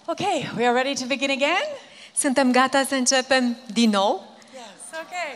Okay, we are ready to begin again? Suntem gata să începem din nou? Yes, okay.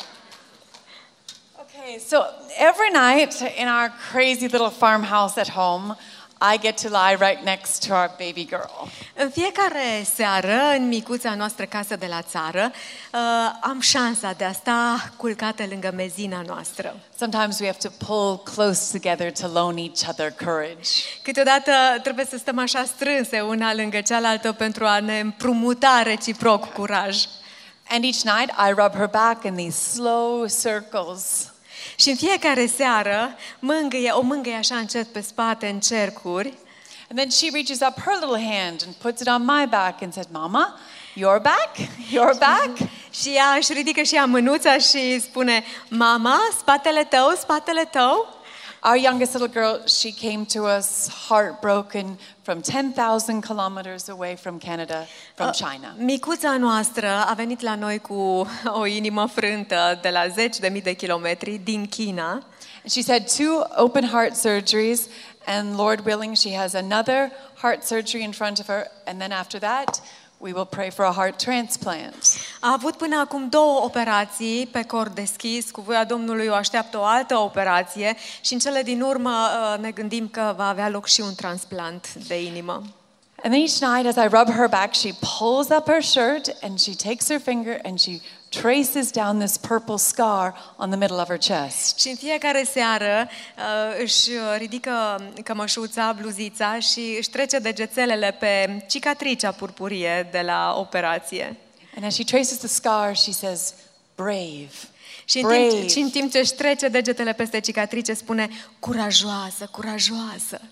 Okay, so every night in our crazy little farmhouse at home, I get to lie right next to our baby girl. În fiecare seară, în micuța noastră casă de la țară, am șansa de a sta culcată lângă mezina noastră. Sometimes we have to pull close together to loan each other courage. Câteodată trebuie să stăm așa strânse una lângă cealaltă pentru a ne împrumuta reciproc curaj. And each night I rub her back in these slow circles. Și în fiecare seară o mângâie așa încet pe spate în cercuri. And then she reaches up her little hand and puts it on my back and said, "Mama, your back? Your back?" Și ea își ridică și ea mânuța și spune, mama, spatele tău, spatele tău. Our youngest little girl, she came to us heartbroken from 10,000 kilometers away from Canada, from China. Micuța noastră a venit la noi cu o inimă frântă de la 10.000 de kilometri din China. And she's had 2 open heart surgeries, and Lord willing, she has another heart surgery in front of her, and then after that, we will pray for a heart transplant. A avut până acum 2 operații pe cor deschis, cu voia Domnului o așteaptă o altă operație și în cele din urmă ne gândim că va avea loc și un transplant de inimă. And then each night, as I rub her back, she pulls up her shirt and she takes her finger and she traces down this purple scar on the middle of her chest. Și în fiecare seară își ridică cămășuța, bluzița și își trece degețelele pe cicatricea purpurie de la operație. And as she traces the scar, she says, "Brave." Și în timp ce își trece degetele peste cicatrice, spune, curajoasă, curajoasă.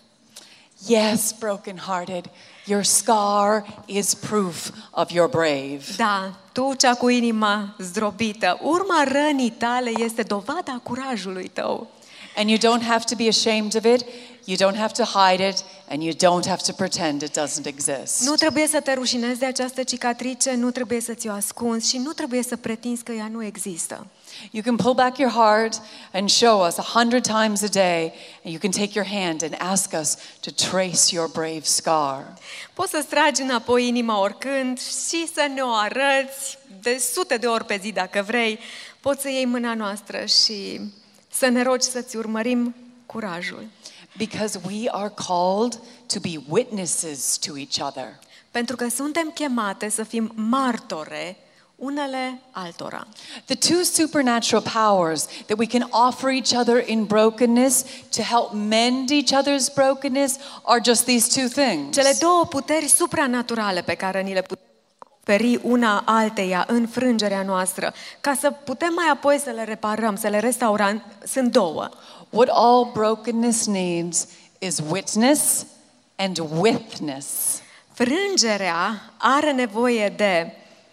Yes, broken-hearted, your scar is proof of your brave. Da, tu cea cu inima zdrobită, urma rănii tale este dovada curajului tău. And you don't have to be ashamed of it, you don't have to hide it, and you don't have to pretend it doesn't exist. Nu trebuie să te rușinezi de această cicatrice, nu trebuie să ți-o ascunzi și nu trebuie să pretinzi că ea nu există. You can pull back your heart and show us 100 times a day, and you can take your hand and ask us to trace your brave scar. Poți să-ți tragi înapoi inima oricând și să ne o arăți de sute de ori pe zi dacă vrei. Poți să iei mâna noastră și să ne rogi să-ți urmărim curajul. Because we are called to be witnesses to each other. Pentru că suntem chemate să fim martore unele altora. The 2 supernatural powers that we can offer each other in brokenness to help mend each other's brokenness are just these 2 things. Cele 2 puteri supranaturale pe care ni le putem oferi una alteia în frângerea noastră, ca să putem mai apoi să le reparăm, să le restaurăm, sunt 2. What all brokenness needs is witness and witness. Frângerea are nevoie de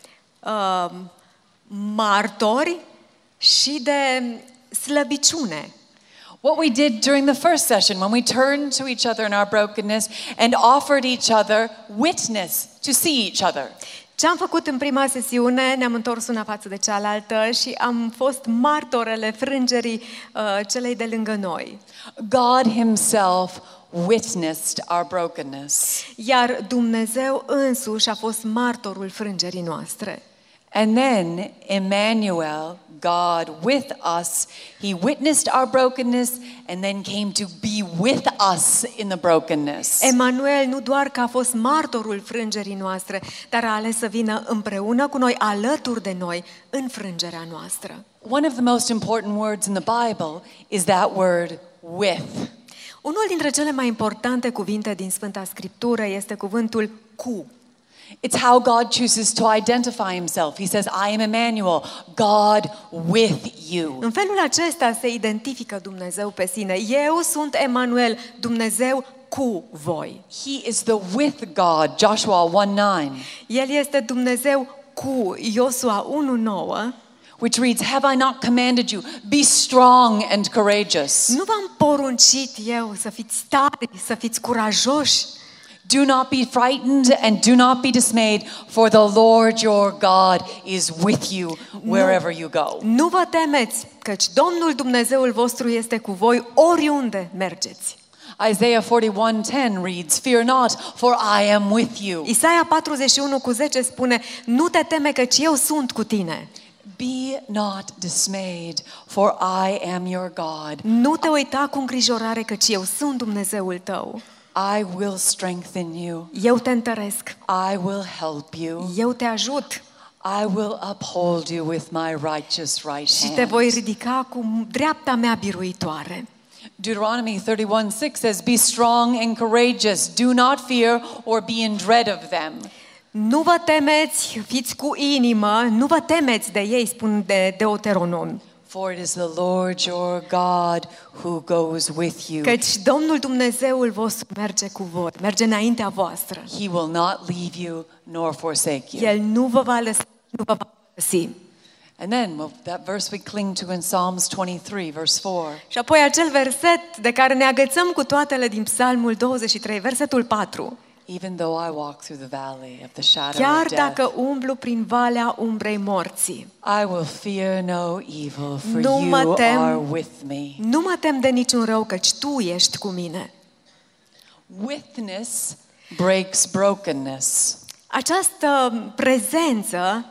martori și de slăbiciune. What we did during the first session when we turned to each other in our brokenness and offered each other witness to see each other. Ce am făcut în prima sesiune, ne-am întors una față de cealaltă și am fost martorele frângerii celei de lângă noi. God himself witnessed our brokenness. Iar Dumnezeu însuși a fost martorul frângerii noastre. And then Emmanuel, God with us, he witnessed our brokenness and then came to be with us in the brokenness. Emanuel nu doar că a fost martorul frângerii noastre, dar a ales să vină împreună cu noi, alături de noi, în frângerea noastră. One of the most important words in the Bible is that word with. Unul dintre cele mai importante cuvinte din Sfânta Scriptură este cuvântul cu. It's how God chooses to identify himself. He says, I am Emmanuel, God with you. În felul acesta se identifică Dumnezeu pe sine. Eu sunt Emanuel, Dumnezeu cu voi. He is the with God, Joshua 1:9. El este Dumnezeu cu, Iosua 1:9. Which reads, have I not commanded you, be strong and courageous. Nu v-am poruncit eu să fiți tari, să fiți curajoși? Do not be frightened and do not be dismayed, for the Lord your God is with you wherever you go. Nu vă temeți, căci Domnul Dumnezeul vostru este cu voi oriunde mergeți. Isaiah 41:10 reads, "Fear not, for I am with you." Isaia 41:10 spune, nu te teme căci eu sunt cu tine. Be not dismayed, for I am your God. Nu te uita cu îngrijorare căci eu sunt Dumnezeul tău. I will strengthen you. Eu te întăresc. I will help you. Eu te ajut. I will uphold you with my righteous right Și hand. te voi ridica cu dreapta mea biruitoare. Deuteronomy 31:6 says, "Be strong and courageous. Do not fear or be in dread of them." Nu vă temeți, fiți cu inimă, nu vă temeți de ei, spun de Deuteronom. For it is the Lord your God who goes with you. Căci Domnul Dumnezeul vostru merge cu voi, merge înaintea voastră. He will not leave you nor forsake you. El nu vă va lăsa, nu vă va părăsi. And then that verse we cling to in Psalms 23, verse 4. Și apoi acel verset de care ne agățăm cu toatele din Psalmul 23, versetul 4. Even though I walk through the valley of the shadow Chiar of death, dacă umblu prin valea umbrei morții, I will fear no evil, for Nu mă you tem. are with me. nu mă tem de niciun rău, căci Tu ești cu mine. Witness breaks brokenness. Această prezență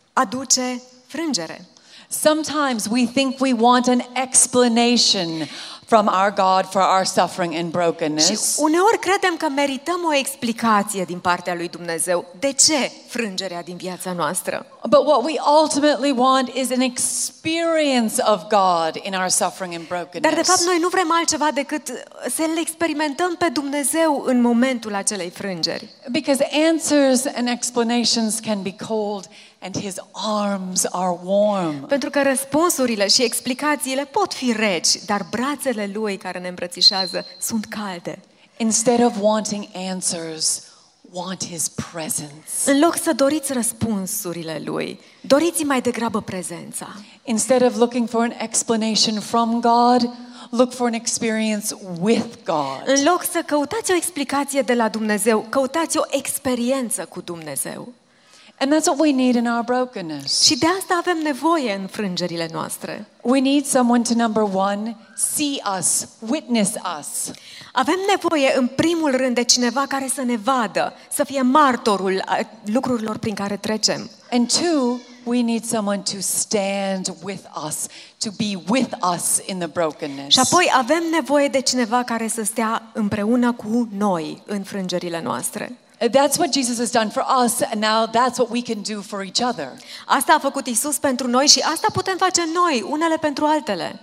aduce frângere. Sometimes we think we want an explanation from our God for our suffering and Și brokenness. uneori credem că merităm o explicație din partea lui Dumnezeu. De ce frângerea din viața noastră? But what we ultimately want is an experience of God in our suffering and Dar de fapt brokenness. noi nu vrem altceva decât să-L experimentăm pe Dumnezeu în momentul acelei frângeri. Because answers and explanations can be cold and His arms are warm. Pentru că răspunsurile și explicațiile pot fi reci, dar brațele Lui care ne îmbrățișează sunt calde. Instead of wanting answers, want His presence. În loc să doriți răspunsurile Lui, doriți mai degrabă prezența. Instead of looking for an explanation from God, look for an experience with God. În loc să căutați o explicație de la Dumnezeu, căutați o experiență cu Dumnezeu. And that's what we need in our brokenness. Și de asta avem nevoie în frângerile noastre. We need someone to, number one, see us, witness us. Avem nevoie în primul rând de cineva care să ne vadă, să fie martorul lucrurilor prin care trecem. And two, we need someone to stand with us, to be with us in the brokenness. Și apoi avem nevoie de cineva care să stea împreună cu noi în frângerile noastre. That's what Jesus has done for us, and now that's what we can do for each other. Asta a făcut Isus pentru noi și asta putem face noi, unele pentru altele.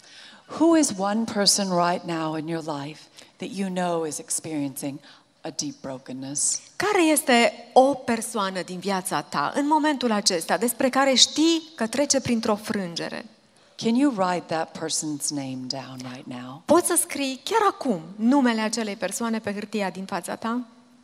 Who is one person right now in your life that you know is experiencing a deep brokenness? Care este o persoană din viața ta în momentul acesta despre care știi că trece printr-o frângere? Can you write that person's name down right now? Poți să scrii chiar acum numele acelei persoane pe hârtia din fața ta?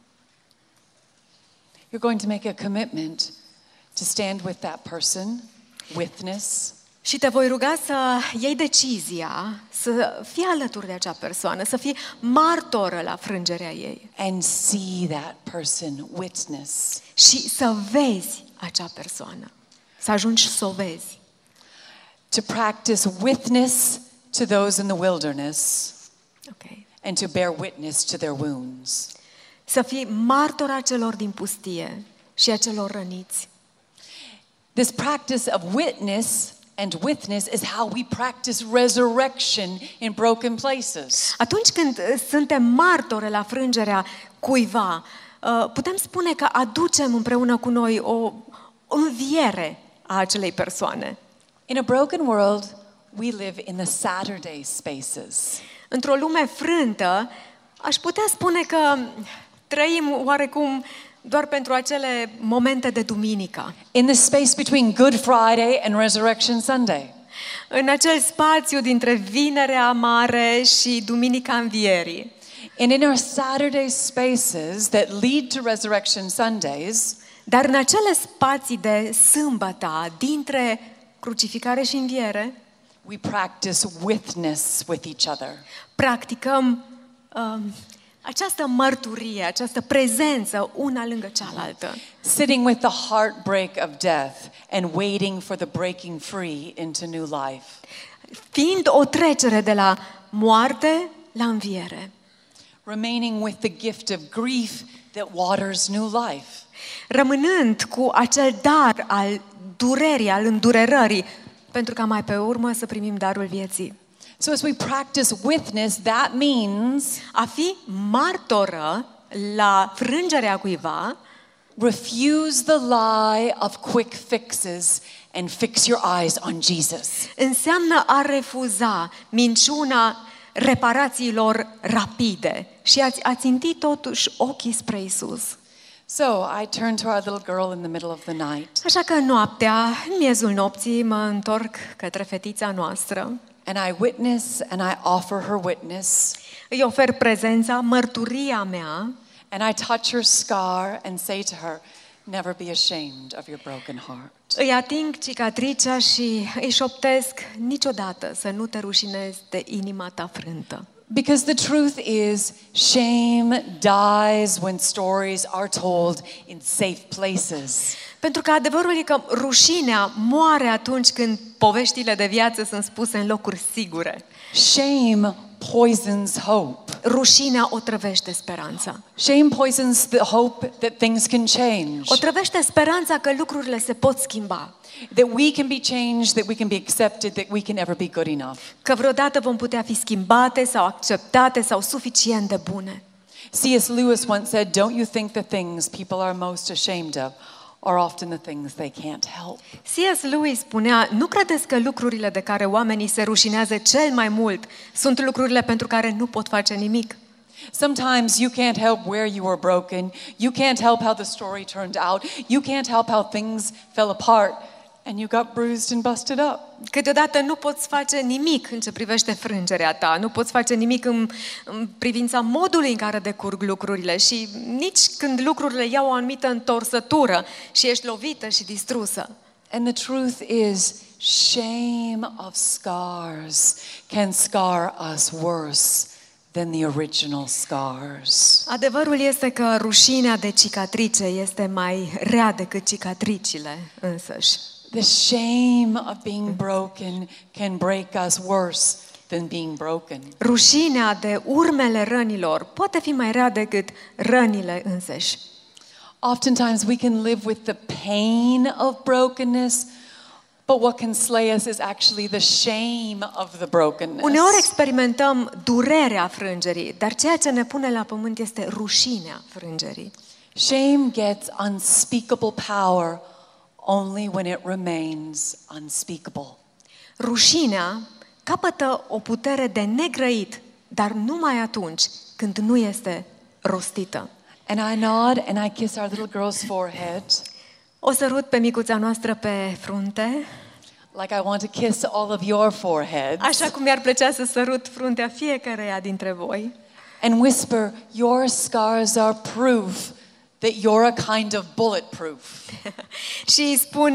You're going to make a commitment to stand with that person, witness, Și te voi ruga să iei decizia să fii alături de acea persoană, să fii martoră la frângerea ei and see that person, witness. și să vezi acea persoană, să ajungi să o vezi. To practice witness to those in the wilderness Okay. and to bear witness to their wounds. Să fii martora celor din pustie și a celor răniți. This practice of witness and witness is how we practice resurrection in broken places. Atunci când suntem martori la frângerea cuiva, putem spune că aducem împreună cu noi o înviere a acelei persoane. In a broken world, we live in the Saturday spaces. Într-o lume frântă, aș putea spune că trăim oarecum doar pentru acele momente de duminică. In the space between Good Friday and Resurrection Sunday. În acel spațiu dintre Vinerea Mare și Duminica Învierii. And in our Saturday spaces that lead to Resurrection Sundays, Dar în acele spații de sâmbătă dintre crucificare și înviere, we practice witness with each other. practicăm această mărturie, această prezență una lângă cealaltă. Sitting with the heartbreak of death and waiting for the breaking free into new life. Fiind o trecere de la moarte la înviere. remaining with the gift of grief that waters new life. Rămânând cu acel dar al durerii, al îndurerării, pentru ca mai pe urmă să primim darul vieții. So as we practice witness, that means A fi martoră la frângerea cuiva refuse the lie of quick fixes and fix your eyes on Jesus. înseamnă a refuza minciuna reparațiilor rapide și a ținti totuși ochii spre Isus. So I turned to our little girl in the middle of the night, Așa că noaptea, în miezul nopții, mă întorc către fetița noastră. and I witness and I offer her witness, Îi ofer prezența, mărturia mea and I touch her scar and say to her, never be ashamed of your broken heart. îi ating cicatricea și îi șoptesc niciodată să nu te rușinezi de inima ta frântă. Because the truth is, shame dies when stories are told in safe places. Pentru că adevărul e că rușinea moare atunci când poveștile de viață sunt spuse în locuri sigure. Shame poisons hope. Rușinea otrăvește speranța. Shame poisons the hope that things can change, Otrăvește speranța că lucrurile se pot schimba. that we can be changed, that we can be accepted, that we can ever be good enough. Că vreodată vom putea fi schimbate sau acceptate sau suficient de bune. C.S. Lewis once said, don't you think the things people are most ashamed of are often the things they can't help? C.S. Lewis spunea, nu credeți că lucrurile de care oamenii se rușinează cel mai mult sunt lucrurile pentru care nu pot face nimic? Sometimes you can't help where you were broken. You can't help how the story turned out. You can't help how things fell apart and you got bruised and busted up. Câteodată nu poți face nimic în ce privește frângerea ta, nu poți face nimic în privința modului în care decurg lucrurile și nici când lucrurile iau o anumită întorsătură și ești lovită și distrusă. And the truth is, shame of scars can scar us worse than the original scars. Adevărul este că rușinea de cicatrice este mai rea decât cicatricile însăși. The shame of being broken can break us worse than being broken. Rușinea de urmele rănilor poate fi mai rea decât rănile însăși. Oftentimes we can live with the pain of brokenness, but what can slay us is actually the shame of the brokenness. Uneori experimentăm durerea frângerii, dar ceea ce ne pune la pământ este rușinea frângerii. Shame gets unspeakable power only when it remains unspeakable. Rușinea capătă o putere de negrăit, dar numai atunci când nu este rostită. And I nod and I kiss our little girl's forehead, O sărut pe micuța noastră pe frunte, like I want to kiss all of your foreheads, așa cum mi-ar plăcea să sărut fruntea fiecăreia dintre voi. and whisper, your scars are proof that you're a kind of bulletproof. Și îi spun,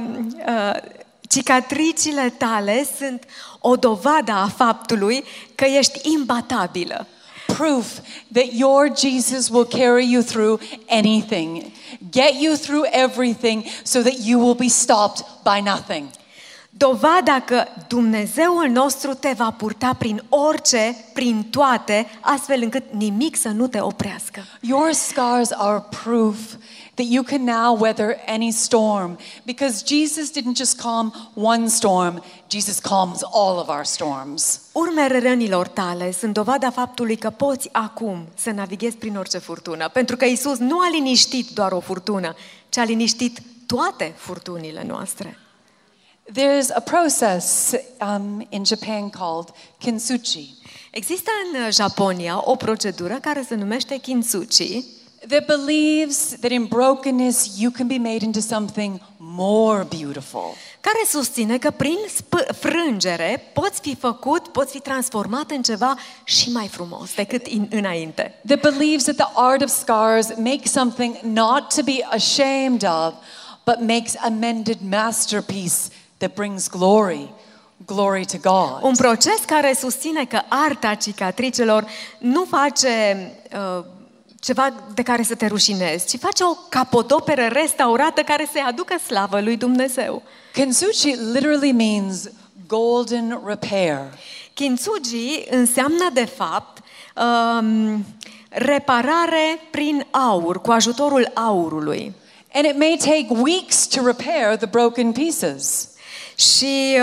cicatricile tale sunt o dovadă a faptului că ești imbatabilă. Proof that your Jesus will carry you through anything, get you through everything so that you will be stopped by nothing. Dovada că Dumnezeul nostru te va purta prin orice, prin toate, astfel încât nimic să nu te oprească. Your scars are proof that you can now weather any storm, because Jesus didn't just calm one storm, Jesus calms all of our storms. Urmele rănilor tale sunt dovada faptului că poți acum să navighezi prin orice furtună, pentru că Isus nu a liniștit doar o furtună, ci a liniștit toate furtunile noastre. There's a process in Japan called kintsugi Există în Japonia o procedură care se numește kintsugi, that believes that in brokenness you can be made into something more beautiful. care susține că prin frângere poți fi transformat în ceva și mai frumos decât înainte. That believes that the art of scars makes something not to be ashamed of, but makes a mended masterpiece that brings glory to God. Un proces care susține că arta cicatricelor nu face ceva de care să te rușinezi, ci face o capodoperă restaurată care să-i aducă slavă lui Dumnezeu. Kintsugi literally means golden repair. Kintsugi înseamnă de fapt reparare prin aur, cu ajutorul aurului. And it may take weeks to repair the broken pieces. Și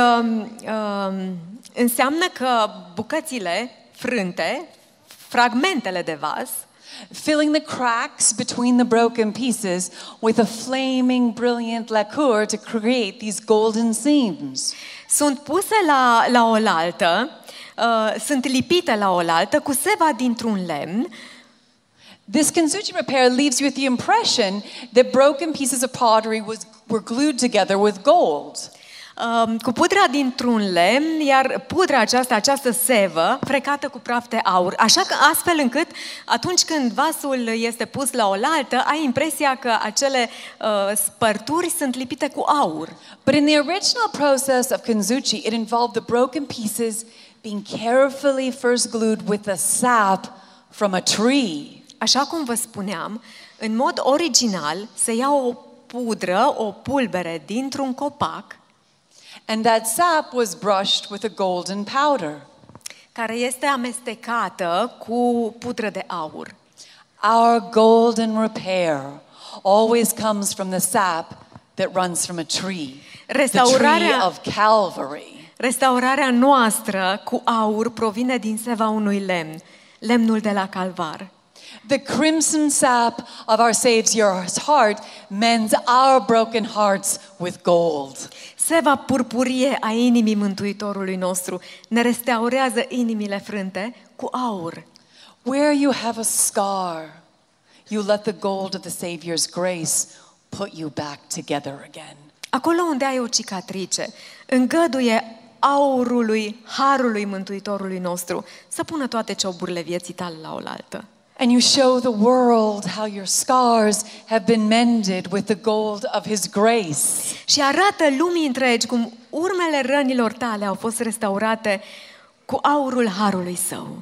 înseamnă că bucățile frânte, fragmentele de vas, filling the cracks between the broken pieces with a flaming, brilliant lacquer to create these golden seams. sunt puse la oaltă, sunt lipite la oaltă cu seva dintr-un lemn. This Kanzuchi repair leaves you with the impression that broken pieces of pottery were glued together with gold. Cu pudra dintr-un lemn, iar pudra această sevă, frecată cu praf de aur. Așa că astfel încât atunci când vasul este pus la oaltă, ai impresia că acele spărturi sunt lipite cu aur. But in the original process of Kanzuchi, it involved the broken pieces being carefully first glued with the sap from a tree. Așa cum vă spuneam, în mod original se ia o pudră, o pulbere dintr-un copac, and that sap was brushed with a golden powder. care este amestecată cu pudră de aur. Our golden repair always comes from the sap that runs from a tree, the tree of Calvary. Restaurarea noastră cu aur provine din seva unui lemn, lemnul de la Calvar. The crimson sap of our Savior's heart mends our broken hearts with gold. Seva purpurie a inimii Mântuitorului nostru ne restaurează inimile frânte cu aur. Where you have a scar, you let the gold of the Savior's grace put you back together again. Acolo unde ai o cicatrice, îngăduie aurului, harului Mântuitorului nostru să pună toate cioburile vieții tale la oaltă. And you show the world how your scars have been mended with the gold of His grace. Și arată lumii întregi cum urmele rănilor tale au fost restaurate cu aurul harului Său.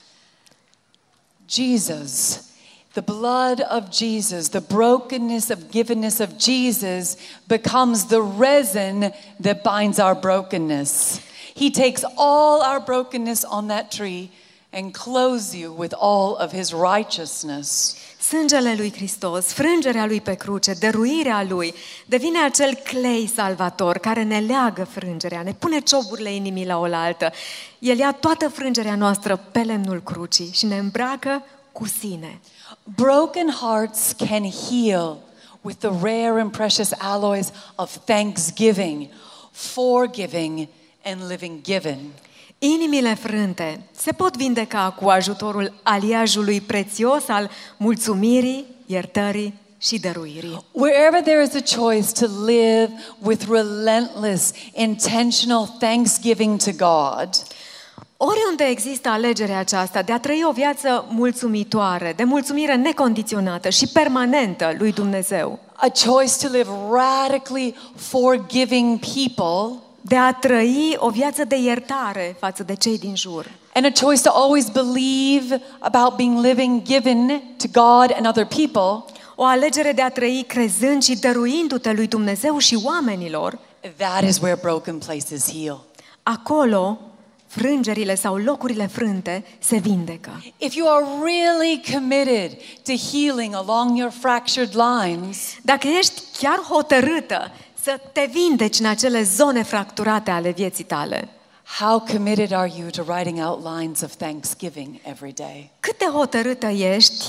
Jesus, the blood of Jesus, the brokenness of givenness of Jesus becomes the resin that binds our brokenness. He takes all our brokenness on that tree and clothes you with all of His righteousness. Sângele lui Hristos, frângerea lui pe cruce, dăruirea lui, devine acel clei salvator care ne leagă frângerea, ne pune cioburile inimii la oaltă. El ia toată frângerea noastră pe lemnul crucii și ne îmbracă cu sine. Broken hearts can heal with the rare and precious alloys of thanksgiving, forgiving, and living given. Inimile frânte se pot vindeca cu ajutorul aliajului prețios al mulțumirii, iertării și dăruirii. Wherever there is a choice to live with relentless, intentional thanksgiving to God, Oriunde există alegerea aceasta de a trăi o viață mulțumitoare, de mulțumire necondiționată și permanentă lui Dumnezeu, a choice to live radically forgiving people, de a trăi o viață de iertare față de cei din jur, and a choice to always believe about being living given to God and other people, o alegere de a trăi crezând și dăruindu-te lui Dumnezeu și oamenilor, that is where broken places heal. acolo frângerile sau locurile frânte se vindecă. If you are really committed to healing along your fractured lines, Dacă ești chiar hotărâtă să te vindeci în acele zone fracturate ale vieții tale, how committed are you to writing out lines of thanksgiving every day? cât de hotărâtă ești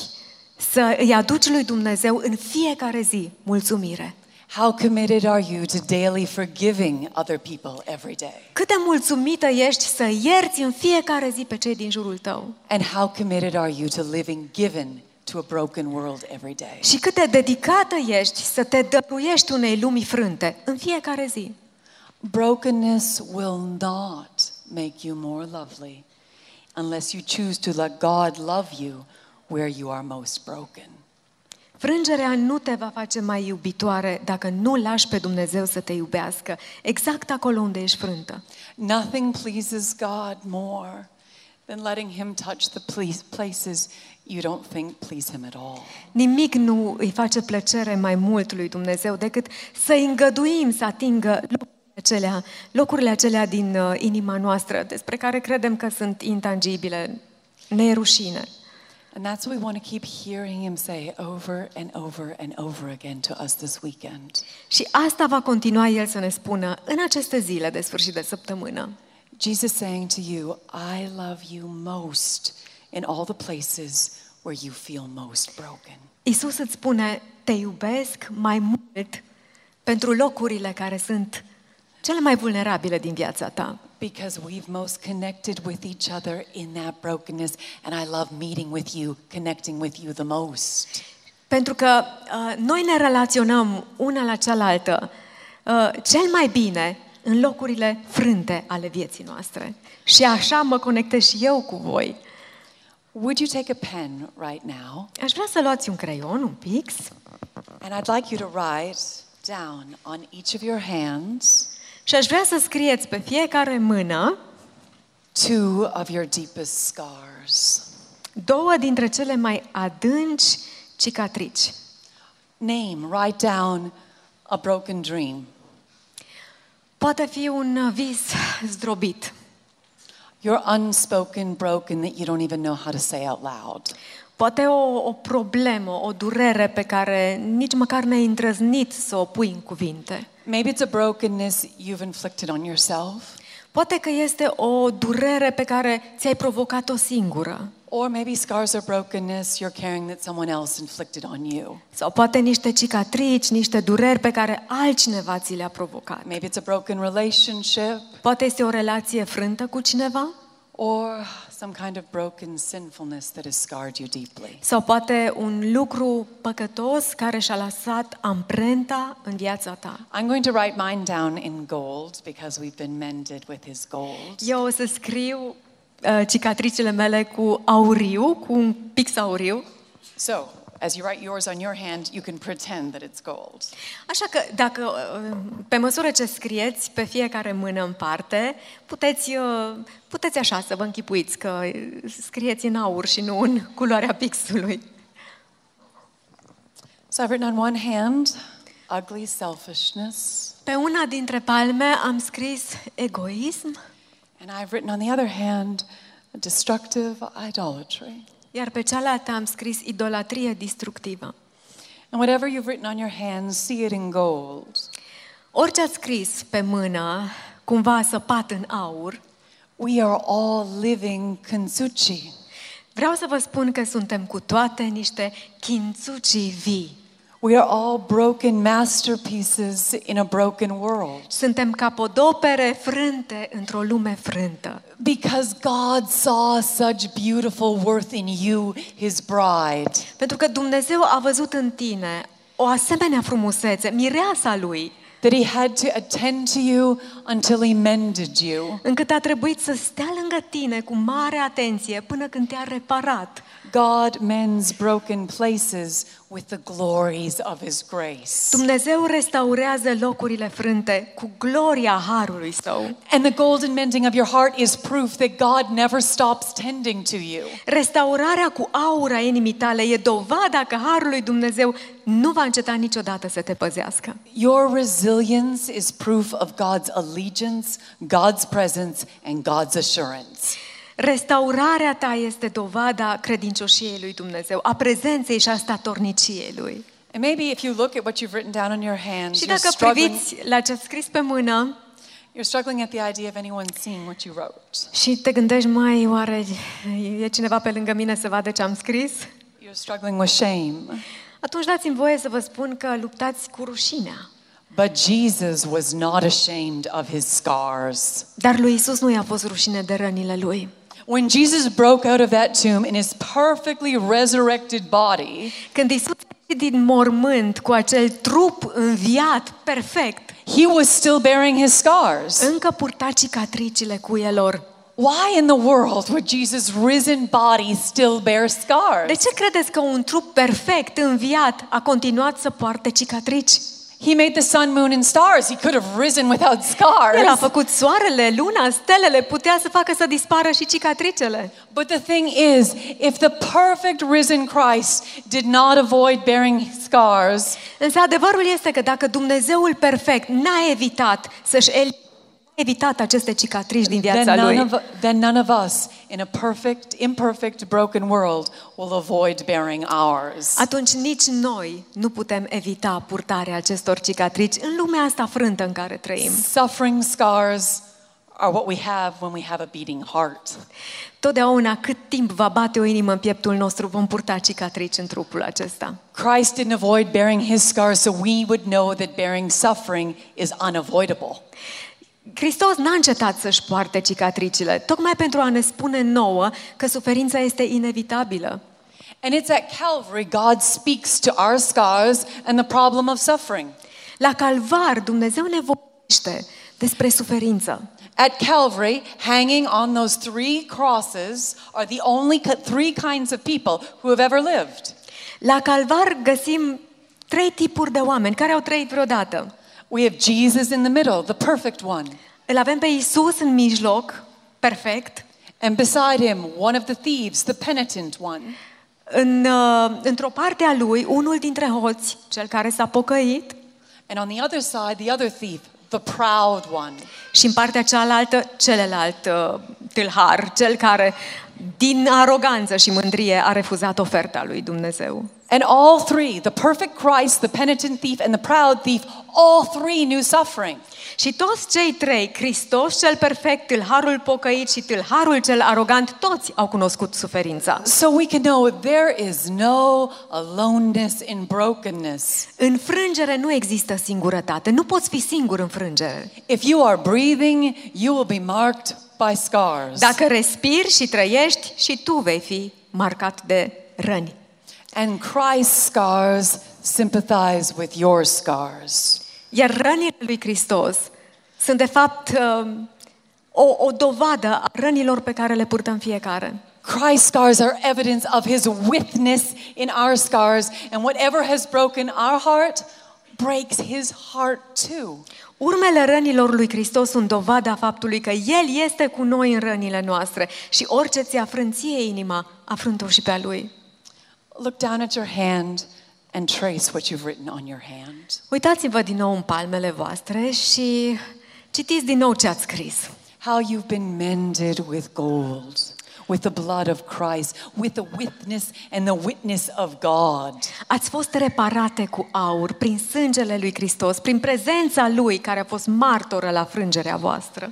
să îi aduci lui Dumnezeu în fiecare zi mulțumire? How committed are you to daily forgiving other people every day? Cât de mulțumită ești să ierți în fiecare zi pe cei din jurul tău? And how committed are you to living given to a broken world every day? Și cât de dedicată ești să te dăruiești unei lumi frânte în fiecare zi? Brokenness will not make you more lovely unless you choose to let God love you where you are most broken. Frângerea nu te va face mai iubitoare dacă nu lași pe Dumnezeu să te iubească exact acolo unde ești frântă. Nothing pleases God more than letting Him touch the places you don't think please Him at all. Nimic nu îi face plăcere mai mult lui Dumnezeu decât să-i îngăduim să atingă locurile acelea din inima noastră despre care credem că sunt intangibile. Ne e rușine. And that's what we want to keep hearing him say over and over and over again to us this weekend. Și asta va continua El să ne spună în aceste zile de sfârșit de săptămână. Jesus saying to you, I love you most in all the places where you feel most broken. Iisus îți spune, te iubesc mai mult pentru locurile care sunt cele mai vulnerabile din viața ta. Because we've most connected with each other in that brokenness, and I love meeting with you, connecting with you the most. Pentru că noi ne relaționăm una la cealaltă cel mai bine în locurile frânte ale vieții noastre. Și așa mă conectez și eu cu voi. Would you take a pen right now? Aș vrea să luați un creion, un pix, And I'd like you to write down on each of your hands și aș vrea să scrieți pe fiecare mână 2 of your deepest scars. 2 dintre cele mai adânci cicatrici. Name, write down a broken dream. Poate fi un vis zdrobit, Your unspoken broken that you don't even know how to say out loud. poate o problemă, o durere pe care nici măcar n-ai îndrăznit să o pui în cuvinte. Maybe it's a brokenness you've inflicted on yourself, Poate că este o durere pe care ți-ai provocat-o singură. or maybe scars or brokenness you're carrying that someone else inflicted on you. Sau poate niște cicatrici, niște dureri pe care altcineva ți le-a provocat. Maybe it's a broken relationship Poate este o relație frântă cu cineva, or some kind of broken sinfulness that has scarred you deeply. sau poate un lucru păcătos care și-a lăsat amprenta în viața ta. I'm going to write mine down in gold because we've been mended with his gold. Eu o să scriu cicatricile mele cu auriu, cu un pix auriu. So, as you write yours on your hand, you can pretend that it's gold. Așa că dacă pe măsură ce scrieți pe fiecare mână în parte, puteți așa să vă închipuiți că scrieți în aur și nu în culoarea pixului. So I've written on one hand, ugly selfishness, Pe una dintre palme am scris egoism, and I've written on the other hand, destructive idolatry. iar pe cealaltă am scris idolatrie distructivă. And whatever you've written on your hand, see it in gold. Orice ați scris pe mână, cumva săpat în aur, We are all living kintsugi. vreau să vă spun că suntem cu toate niște kintsugi vii. We are all broken masterpieces in a broken world. Suntem capodopere frânte într-o lume frântă. Because God saw such beautiful worth in you, his bride. Pentru că Dumnezeu a văzut în tine o asemenea frumusețe, mireasa Lui, That he had to attend to you until he mended you. încât a trebuit să stea lângă tine cu mare atenție până când te-a reparat. God mends broken places with the glories of his grace. Dumnezeu restaurează locurile frânte cu gloria harului Său. And the golden mending of your heart is proof that God never stops tending to you. Restaurarea cu aur a inimii tale e dovada că harul lui Dumnezeu nu va înceta niciodată să te păzească. Your resilience is proof of God's allegiance, God's presence, and God's assurance. Restaurarea ta este dovada credincioșiei lui Dumnezeu, a prezenței și a statorniciei Lui. And maybe if you look at what you've written down on your hands, Și you're dacă struggling, priviți la ce-ați scris pe mână you're struggling at the idea of anyone seeing what you wrote. și te gândești, mai oare e cineva pe lângă mine să vadă ce am scris? You're struggling with shame. Atunci dați-mi voie să vă spun că luptați cu rușinea. But Jesus was not ashamed of his scars. Dar lui Isus nu i-a fost rușine de rănile Lui. When Jesus broke out of that tomb in his perfectly resurrected body, Când Isus a ieșit din mormânt cu acel trup înviat perfect, he was still bearing his scars. încă purta cicatricile cuielor. Why in the world would Jesus' risen body still bear scars? De ce credeți că un trup perfect, înviat, a continuat să poarte cicatrici? He made the sun, moon, and stars. He could have risen without scars. El a făcut soarele, luna, stelele, putea să facă să dispară și cicatricele. But the thing is, if the perfect risen Christ did not avoid bearing scars, Însă adevărul este că dacă Dumnezeul perfect n-a evitat să-și evitat aceste cicatrici din viața lui, then none of us in a perfect, imperfect, broken world will avoid bearing ours. atunci nici noi nu putem evita purtarea acestor cicatrici în lumea asta frântă în care trăim. Suffering scars are what we have when we have a beating heart. Totdeauna cât timp va bate o inimă în pieptul nostru, vom purta cicatrici în trupul acesta. Christ didn't avoid bearing his scars so we would know that bearing suffering is unavoidable. Hristos n-a încetat să-și poarte cicatricile, tocmai pentru a ne spune nouă că suferința este inevitabilă. And it's at Calvary God speaks to our scars and the problem of suffering. La Calvar, Dumnezeu ne vorbește despre suferință. At Calvary, hanging on those 3 crosses are the only 3 kinds of people who have ever lived. La Calvar găsim 3 tipuri de oameni care au trăit vreodată. We have Jesus in the middle, the perfect one. Îl avem pe Isus în mijloc, perfect. And beside him, one of the thieves, the penitent one. Într-o parte a lui, unul dintre hoți, cel care s-a pocăit. And on the other side, the other thief, the proud one. Și în partea cealaltă, celălalt tâlhar, cel care din aroganță și mândrie a refuzat oferta lui Dumnezeu. And all 3, the perfect Christ, the penitent thief and the proud thief, all 3 knew suffering. Și toți cei 3, Hristos cel perfect, tâlharul pocăit și tâlharul cel arogant, toți au cunoscut suferința. So we can know there is no aloneness in brokenness. În frângere nu există singurătate. Nu poți fi singur în frângere. If you are breathing, you will be marked by scars. Dacă respiri și trăiești, și tu vei fi marcat de răni. And Christ's scars sympathize with your scars. Iar rănile lui Hristos sunt de fapt o dovadă a rănilor pe care le purtăm fiecare. Christ's scars are evidence of his witness in our scars, and whatever has broken our heart breaks his heart too. Urmele rănilor lui Hristos sunt dovada faptului că El este cu noi în rănile noastre și orice ți afrânt ție inima, afrânt-o și pe a Lui. Look down at your hand and trace what you've written on your hand. Uitați-vă din nou în palmele voastre și citiți din nou ce ați scris. How you've been mended with gold, with the blood of Christ, with the witness and the witness of God. Ați fost reparate cu aur prin sângele lui Hristos, prin prezența Lui care a fost martoră la frângerea voastră.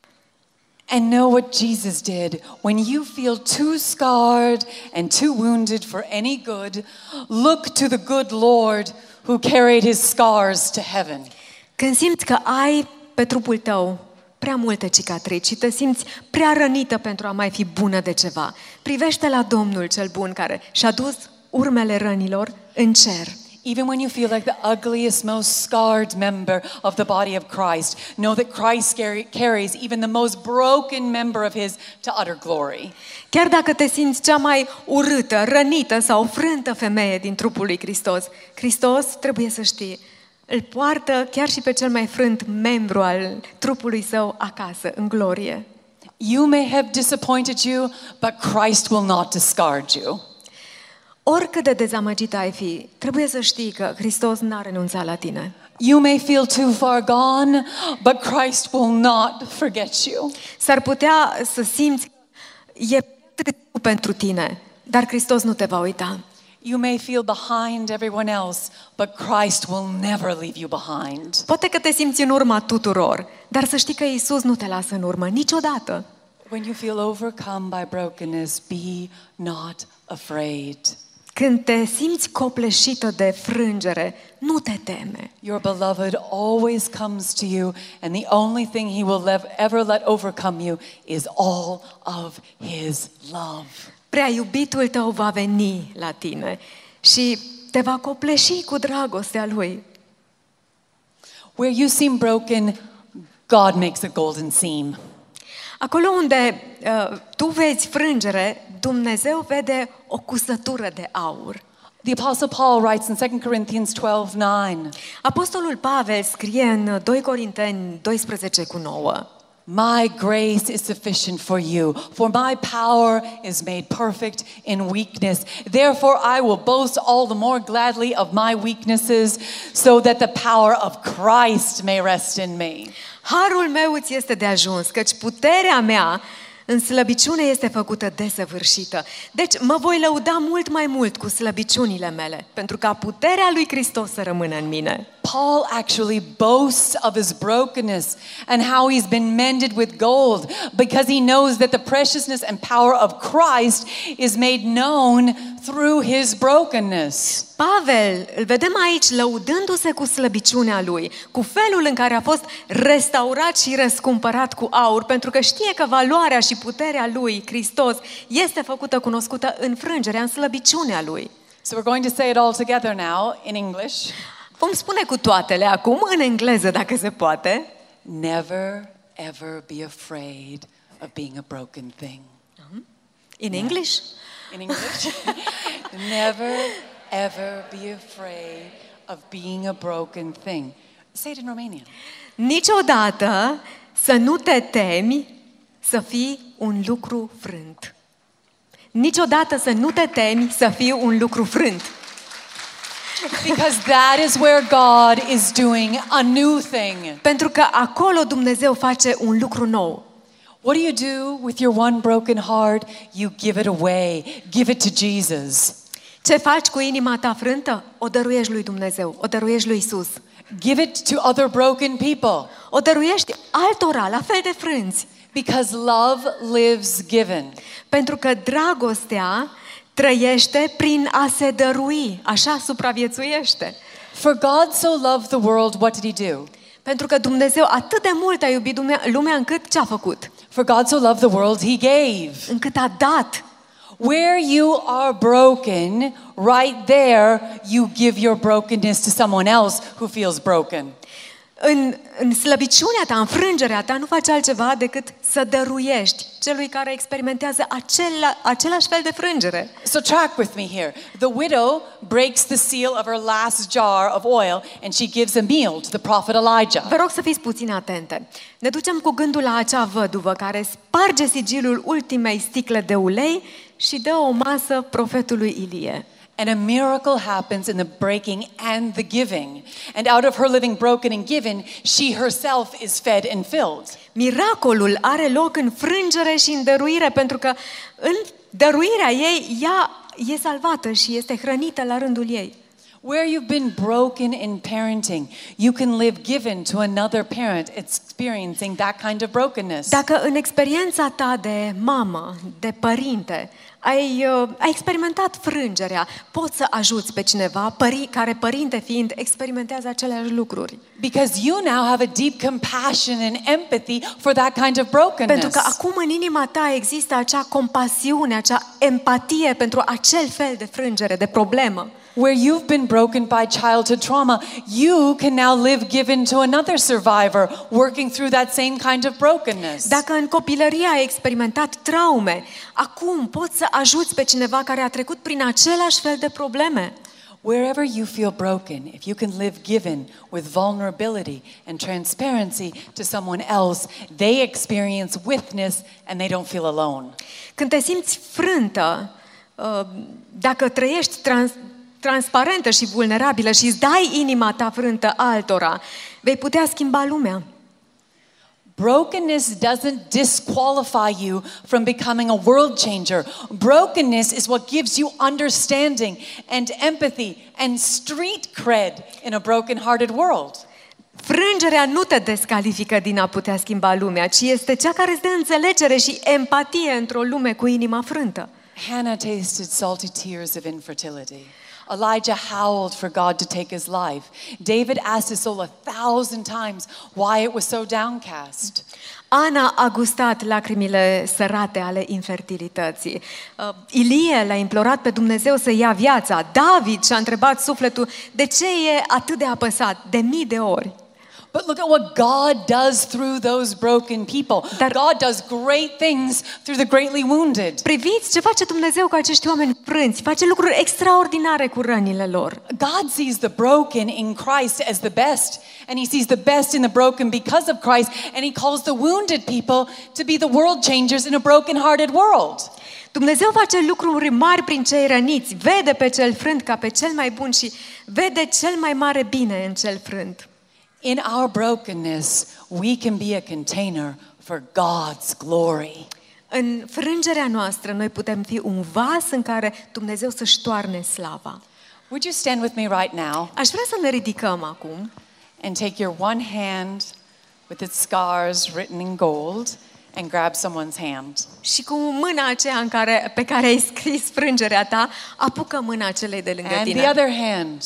And know what Jesus did. When you feel too scarred and too wounded for any good, look to the good Lord who carried his scars to heaven. Când simți că ai pe trupul tău prea multe cicatrici și te simți prea rănită pentru a mai fi bună de ceva, privește la Domnul cel bun care și-a dus urmele rănilor în cer. Even when you feel like the ugliest, most scarred member of the body of Christ, know that Christ carries even the most broken member of his to utter glory. Chiar dacă te simți cea mai urâtă, rănită sau frântă femeie din trupul lui Hristos, Hristos, trebuie să știi, îl poartă chiar și pe cel mai frânt membru al trupului său acasă, în glorie. You may have disappointed you, but Christ will not discard you. Oricât de dezamăgită ai fi, trebuie să știi că Hristos n-a renunțat la tine. You may feel too far gone, but Christ will not forget you. S-ar putea să simți că e târziu pentru tine, dar Hristos nu te va uita. You may feel behind everyone else, but Christ will never leave you behind. Poate că te simți în urma tuturor, dar să știi că Iisus nu te lasă în urmă niciodată. When you feel overcome by brokenness, be not afraid. Când te simți copleșită de frângere, nu te teme. Your beloved always comes to you, and the only thing he will ever let overcome you is all of his love. Prea iubitul tău va veni la tine și te va copleși cu dragostea lui. Where you seem broken, God makes a golden seam. Acolo unde tu vezi frângere, Dumnezeu vede o cusătură de aur. The Apostle Paul writes in 2 Corinthians 12:9. Apostolul Pavel scrie în 2 Corinteni 12:9. My grace is sufficient for you, for my power is made perfect in weakness. Therefore I will boast all the more gladly of my weaknesses, so that the power of Christ may rest in me. Harul meu îți este de ajuns, căci puterea mea în slăbiciune este făcută desăvârșită. Deci mă voi lăuda mult mai mult cu slăbiciunile mele, pentru ca puterea lui Hristos să rămână în mine. Paul actually boasts of his brokenness and how he's been mended with gold because he knows that the preciousness and power of Christ is made known through his brokenness. Pavel, îl vedem aici lăudându-se cu slăbiciunea lui, cu felul în care a fost restaurat și răscumpărat cu aur, pentru că știe că valoarea și puterea lui, Hristos, este făcută cunoscută în frângerea, în slăbiciunea lui. So we're going to say it all together now in English. Vom spune cu toatele acum, în engleză, dacă se poate. Never, ever be afraid of being a broken thing. In English? In English? Never, ever be afraid of being a broken thing. Say it in Romanian. Niciodată să nu te temi să fii un lucru frânt. Niciodată să nu te temi să fii un lucru frânt. Because that is where God is doing a new thing. Pentru că acolo Dumnezeu face un lucru nou. What do you do with your one broken heart? You give it away. Give it to Jesus. Ce faci cu inima ta frântă? O dăruiești lui Dumnezeu, o dăruiești lui Isus. Give it to other broken people. O dăruiești altora, la fel de frânți. Because love lives given. Pentru că dragostea trăiește prin a se dărui, așa supraviețuiește. For God so loved the world, what did he do? Pentru că Dumnezeu atât de mult a iubit lumea încât ce a făcut? For God so loved the world, he gave. Încât a dat. Where you are broken, right there, you give your brokenness to someone else who feels broken. În slăbiciunea ta, în frângerea ta, nu faci altceva decât să dăruiești celui care experimentează același fel de frângere. So track with me here. The widow breaks the seal of her last jar of oil and she gives a meal to the prophet Elijah. Vă rog să fiți puțin atente. Ne ducem cu gândul la acea văduvă care sparge sigilul ultimei sticle de ulei și dă o masă profetului Ilie. And a miracle happens in the breaking and the giving. And out of her living broken and given, she herself is fed and filled. Miracolul are loc în frângere și în dăruire, pentru că în dăruirea ei, ea e salvată și este hrănită la rândul ei. Where you've been broken in parenting, you can live given to another parent experiencing that kind of brokenness. Dacă în experiența ta de mamă, de părinte, ai experimentat frângerea, poți să ajuți pe cineva care, părinte fiind, experimentează aceleași lucruri. Because you now have a deep compassion and empathy for that kind of brokenness. Pentru că acum în inima ta există acea compasiune, acea empatie pentru acel fel de frângere, de problemă. Where you've been broken by childhood trauma, you can now live given to another survivor working through that same kind of brokenness. Dacă în copilărie ai experimentat traume, acum poți să ajuți pe cineva care a trecut prin același fel de probleme. Wherever you feel broken, if you can live given with vulnerability and transparency to someone else, they experience witness and they don't feel alone. Când te simți frântă, dacă trăiești transparentă și vulnerabilă și îți dai inima ta frântă altora, vei putea schimba lumea. Brokenness doesn't disqualify you from becoming a world changer. Brokenness is what gives you understanding and empathy and street cred in a broken-hearted world. Frângerea nu te descalifică din a putea schimba lumea, ci este cea care îți dă înțelegere și empatie într-o lume cu inima frântă. Hannah tasted salty tears of infertility. Elijah howled for God to take his life. David asked his soul 1,000 times why it was so downcast. Ana a gustat lacrimile sărate ale infertilității. Ilie l-a implorat pe Dumnezeu să ia viața. David și-a întrebat sufletul de ce e atât de apăsat, de mii de ori. But look at what God does through those broken people. God does great things through the greatly wounded. Priviți ce face Dumnezeu cu acești oameni frânți. Face lucruri extraordinare cu rănile lor. God sees the broken in Christ as the best, and he sees the best in the broken because of Christ, and he calls the wounded people to be the world changers in a broken-hearted world. Dumnezeu face lucruri mari prin cei răniți. Vede pe cel frânt ca pe cel mai bun și vede cel mai mare bine în cel frânt. In our brokenness, we can be a container for God's glory. În frângerea noastră, noi putem fi un vas în care Dumnezeu să-și toarne slava. Would you stand with me right now Aș vrea să ne ridicăm acum and take your one hand with its scars written in gold and grab someone's hand? și cu mâna aceea pe care ai scris frângerea ta, apucă mâna celei de lângă And the tine. other hand.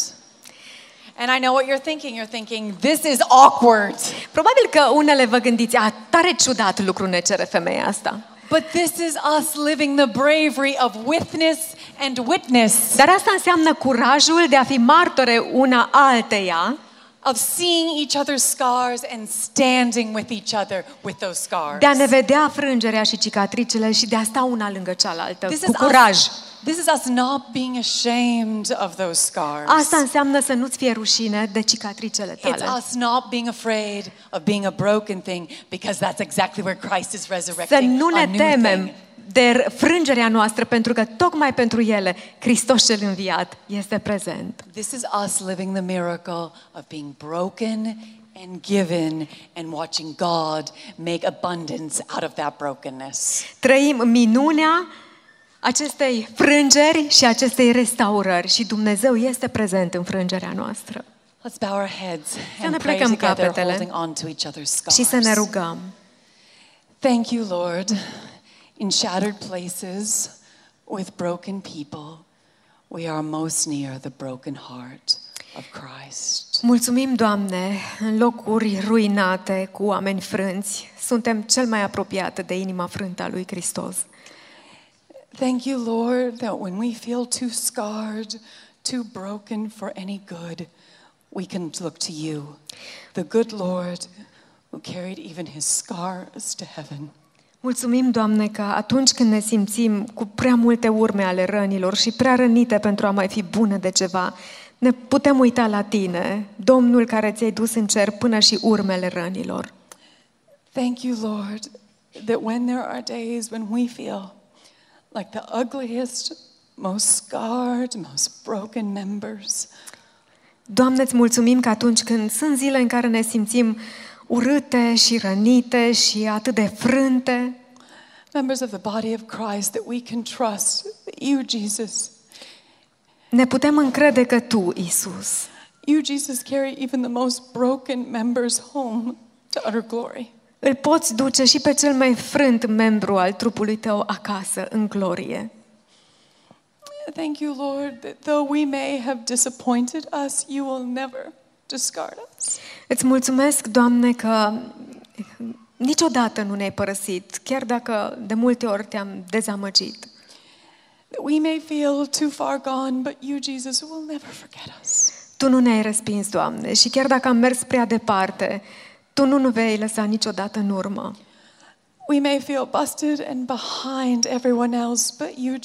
And I know what you're thinking. You're thinking, this is awkward. Probabil că unele vă gândiți, tare ciudat lucru ne cere femeia asta. But this is us living the bravery of witness and witness. Dar asta înseamnă curajul de a fi martore una alteia, Of seeing each other's scars and standing with each other with those scars. de a ne vedea frângerea și cicatricele și de a sta una lângă cealaltă, This cu is curaj. This is us not being ashamed of those scars. Asta înseamnă să nu-ți fie rușine de cicatricele tale. It's us not being afraid of being a broken thing, because that's exactly where Christ is Să resurrecting nu a ne new temem thing. de frângerea noastră, pentru că tocmai pentru ele Hristos cel înviat este prezent. This is us living the miracle of being broken and given and watching God make abundance out of that brokenness. Trăim minunea acestei frângeri și acestei restaurări și Dumnezeu este prezent în frângerea noastră. Let's bow our heads ne and pray plecăm together, capetele holding on to each other's scars. Și să ne rugăm. Thank you, Lord. In shattered places, with broken people, we are most near the broken heart of Christ. Mulțumim, Doamne, în locuri ruinate cu oameni frânți, suntem cel mai apropiat de inima frântă a lui Hristos. Thank you, Lord, that when we feel too scarred, too broken for any good, we can look to you, the good Lord who carried even his scars to heaven. Mulțumim, Doamne, că atunci când ne simțim cu prea multe urme ale rănilor și prea rănite pentru a mai fi bună de ceva, ne putem uita la Tine, Domnul care ți-ai dus în cer până și urmele rănilor. Thank you, Lord, that when there are days when we feel like the ugliest, most scarred, most broken members, Doamne, îți mulțumim că atunci când sunt zile în care ne simțim urâte și rănite și atât de frânte, members of the body of Christ, that we can trust that you, Jesus, ne putem încrede că Tu, Iisus, you, Jesus, carry even the most broken members home to utter glory. îl poți duce și pe cel mai frânt membru al trupului Tău acasă, în glorie. Thank you, Lord, that though we may have disappointed us, you will never discard us. Îți mulțumesc, Doamne, că niciodată nu ne-ai părăsit, chiar dacă de multe ori Te-am dezamăgit. That we may feel too far gone, but you, Jesus, will never forget us. Tu nu ne-ai respins, Doamne, și chiar dacă am mers prea departe, Tu nu ne vei lăsa niciodată în urmă. We may feel busted and behind everyone else, but you,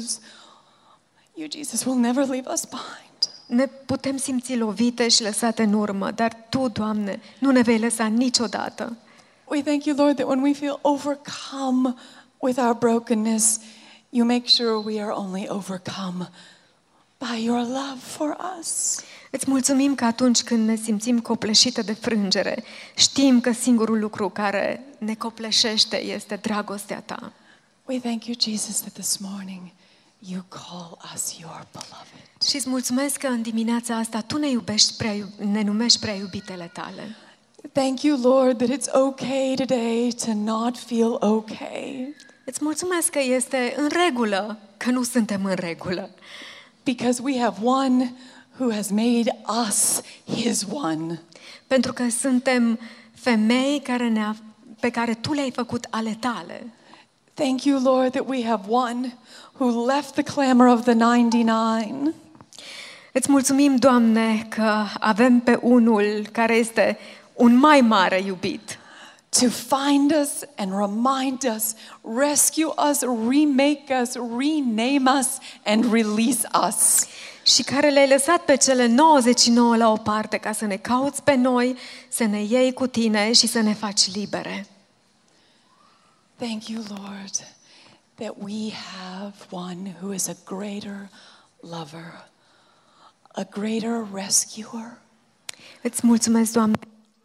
Jesus, will never leave us behind. Ne putem simți lovite și lăsate în urmă, dar Tu, Doamne, nu ne vei lăsa niciodată. We thank you, Lord, that when we feel overcome with our brokenness, you make sure we are only overcome by your love for us. Îți mulțumim că atunci când ne simțim copleșite de frângere, știm că singurul lucru care ne copleșește este dragostea Ta. We thank you, Jesus, that this morning you call us your beloved. Și îți mulțumesc că în dimineața asta Tu ne iubești ne numești prea iubitele Tale. Thank you, Lord, that it's okay today to not feel okay. Îți mulțumesc că este în regulă că nu suntem în regulă. Because we have one who has made us his one. Pentru că suntem femei pe care Tu le-ai făcut ale Tale. Thank you, Lord, that we have one who left the clamor of the 99. Îți mulțumim, Doamne, că avem pe unul care este un mai mare iubit. To find us and remind us, rescue us, remake us, rename us and release us. Și care le-ai lăsat pe cele 99 la o parte ca să ne cauți pe noi, să ne iei cu Tine și să ne faci libere. Thank you, Lord, that we have one who is a greater lover, a greater rescuer, Îți mulțumesc, Doamne,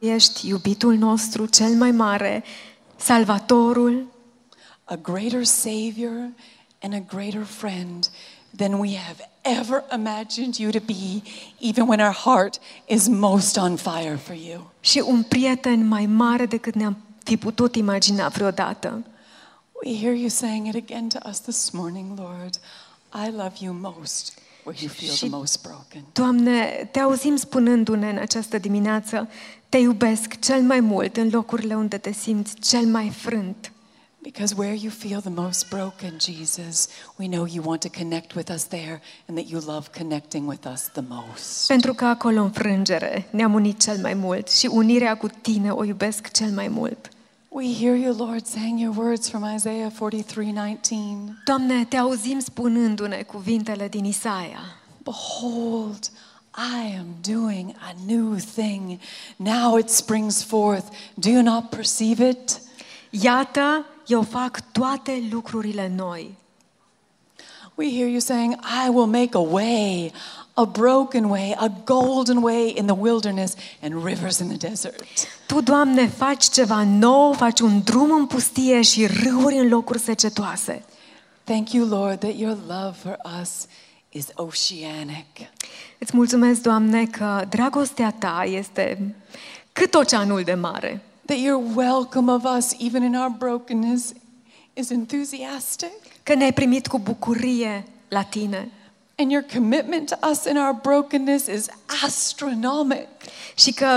Ești iubitul nostru cel mai mare, Salvatorul, a greater Savior and a greater friend than we have ever imagined you to be, even when our heart is most on fire for you. și un prieten mai mare decât ne-am fi putut imagina vreodată. We hear you saying it again to us this morning, Lord. I love you most where you feel the most broken. Doamne, Te auzim spunându-ne în această dimineață, Te iubesc cel mai mult în locurile unde Te simți cel mai frânt. Because where you feel the most broken, Jesus, we know you want to connect with us there and that you love connecting with us the most. Pentru că acolo în frângere ne-am unit cel mai mult și unirea cu Tine o iubesc cel mai mult. We hear you, Lord, saying your words from Isaiah 43:19. Doamne, Te auzim spunându-ne cuvintele din Isaia. Behold, I am doing a new thing. Now it springs forth. Do you not perceive it? Iată, eu fac toate lucrurile noi. We hear you saying, I will make a way, a broken way, a golden way in the wilderness and rivers in the desert. Tu, Doamne, faci ceva nou, faci un drum în pustie și râuri în locuri secetoase. Thank you, Lord, that your love for us is oceanic. Îți mulțumesc, Doamne, că dragostea Ta este cât oceanul de mare. That your welcome of us, even in our brokenness, is enthusiastic. Că ne-ai primit cu bucurie la Tine. And your commitment to us in our brokenness is astronomic. Și că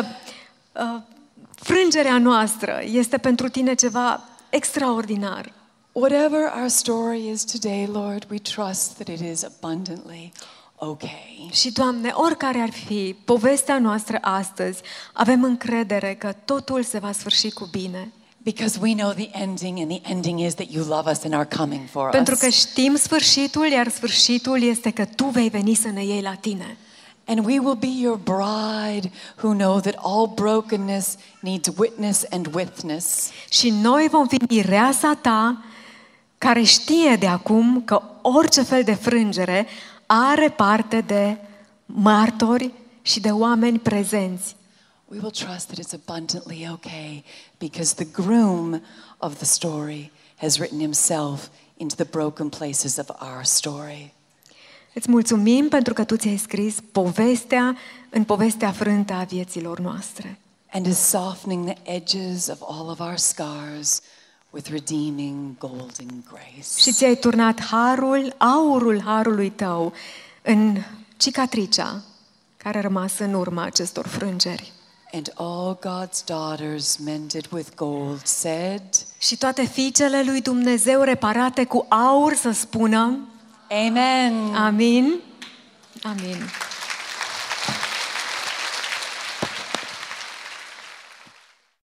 frângerea noastră este pentru Tine ceva extraordinar. Whatever our story is today, Lord, we trust that it is abundantly okay. Și, Doamne, oricare ar fi povestea noastră astăzi, avem încredere că totul se va sfârși cu bine. Because we know the ending, and the ending is that you love us and are coming for Pentru că us. știm sfârșitul, iar sfârșitul este că Tu vei veni să ne iei la Tine. And we will be your bride who know that all brokenness needs witness and witness. Și noi vom fi mireasa Ta, care știe de acum că orice fel de frângere are parte de martori și de oameni prezenți. We will trust that it's abundantly okay because the groom of the story has written himself into the broken places of our story. Îți mulțumim pentru că Tu ți-ai scris povestea în povestea frântă a vieților noastre. And is softening the edges of all of our scars with redeeming golden grace. Și ți-ai turnat harul, aurul harului Tău în cicatricea care a rămas în urma acestor frângeri. And all God's daughters mended with gold said, Și toate fiicele lui Dumnezeu reparate cu aur să spună Amen. Amin. Amin.